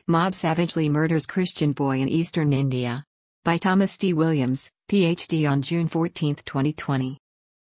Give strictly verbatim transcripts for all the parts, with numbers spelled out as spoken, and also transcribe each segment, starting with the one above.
Mob savagely murders Christian boy in eastern India. By Thomas D. Williams, P H D on June fourteenth, twenty twenty.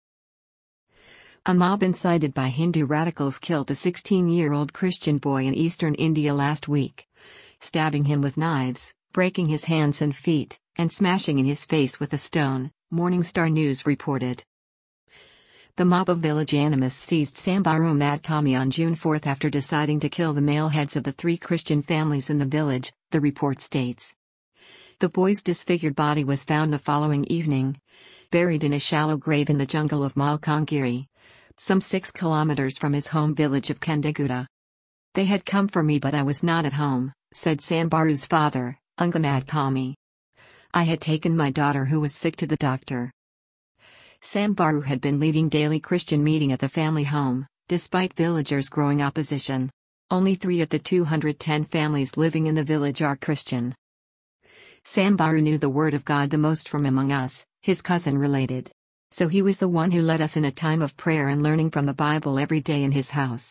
A mob incited by Hindu radicals killed a sixteen-year-old Christian boy in eastern India last week, stabbing him with knives, breaking his hands and feet, and smashing in his face with a stone, Morning Star News reported. The mob of village animists seized Sambharu Madkami on June fourth after deciding to kill the male heads of the three Christian families in the village, the report states. The boy's disfigured body was found the following evening, buried in a shallow grave in the jungle of Malkangiri, some six kilometers from his home village of Kendaguda. They had come for me but I was not at home, said Sambharu's father, Unga Madkami. I had taken my daughter who was sick to the doctor. Sambharu had been leading daily Christian meeting at the family home, despite villagers' growing opposition. Only three of the two hundred ten families living in the village are Christian. Sambharu knew the word of God the most from among us, his cousin related. So he was the one who led us in a time of prayer and learning from the Bible every day in his house.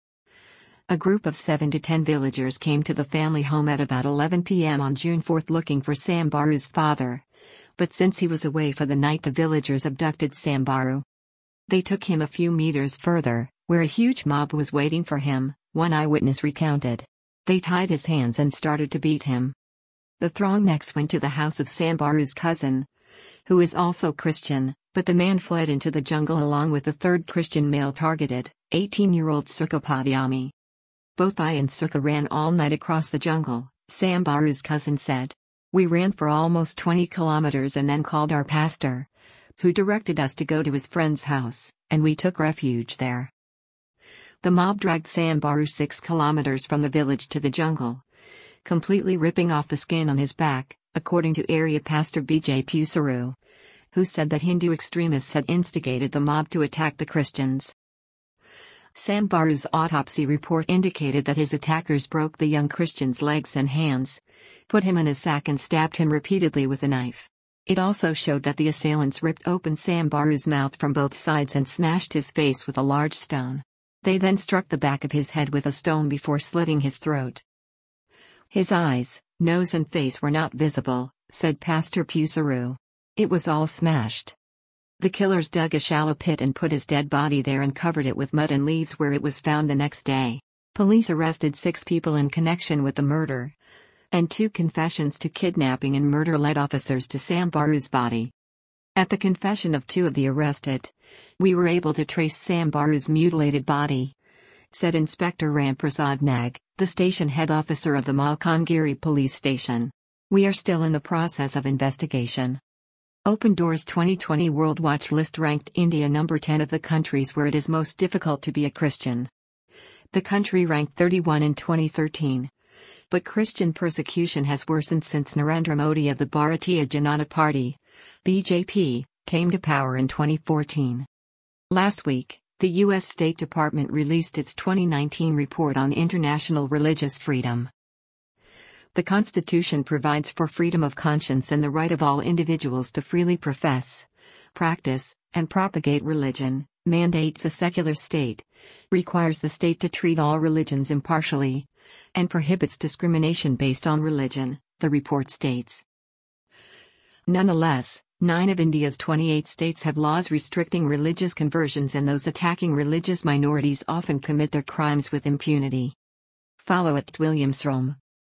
A group of seven to ten villagers came to the family home at about eleven p m on June fourth looking for Sambharu's father. But since he was away for the night, the villagers abducted Sambharu. They took him a few meters further, where a huge mob was waiting for him, one eyewitness recounted. They tied his hands and started to beat him. The throng next went to the house of Sambharu's cousin, who is also Christian, but the man fled into the jungle along with the third Christian male targeted, eighteen-year-old Sukha Padiyami. Both I and Sukha ran all night across the jungle, Sambharu's cousin said. We ran for almost twenty kilometers and then called our pastor, who directed us to go to his friend's house, and we took refuge there. The mob dragged Sambharu six kilometers from the village to the jungle, completely ripping off the skin on his back, according to area pastor B J Pusaru, who said that Hindu extremists had instigated the mob to attack the Christians. Sambharu's autopsy report indicated that his attackers broke the young Christian's legs and hands, put him in a sack and stabbed him repeatedly with a knife. It also showed that the assailants ripped open Sambharu's mouth from both sides and smashed his face with a large stone. They then struck the back of his head with a stone before slitting his throat. His eyes, nose and face were not visible, said Pastor Pusaru. It was all smashed. The killers dug a shallow pit and put his dead body there and covered it with mud and leaves where it was found the next day. Police arrested six people in connection with the murder, and two confessions to kidnapping and murder led officers to Sambharu's body. At the confession of two of the arrested, we were able to trace Sambharu's mutilated body, said Inspector Ramprasad Nag, the station head officer of the Malkangiri police station. We are still in the process of investigation. Open Doors twenty twenty World Watch List ranked India number ten of the countries where it is most difficult to be a Christian. The country ranked thirty-one in twenty thirteen. But Christian persecution has worsened since Narendra Modi of the Bharatiya Janata Party, B J P, came to power in twenty fourteen. Last week, the U S State Department released its twenty nineteen report on international religious freedom. The Constitution provides for freedom of conscience and the right of all individuals to freely profess, practice, and propagate religion, mandates a secular state, requires the state to treat all religions impartially, and prohibits discrimination based on religion, the report states. Nonetheless, nine of India's twenty-eight states have laws restricting religious conversions, and those attacking religious minorities often commit their crimes with impunity. Follow at Williamsrom.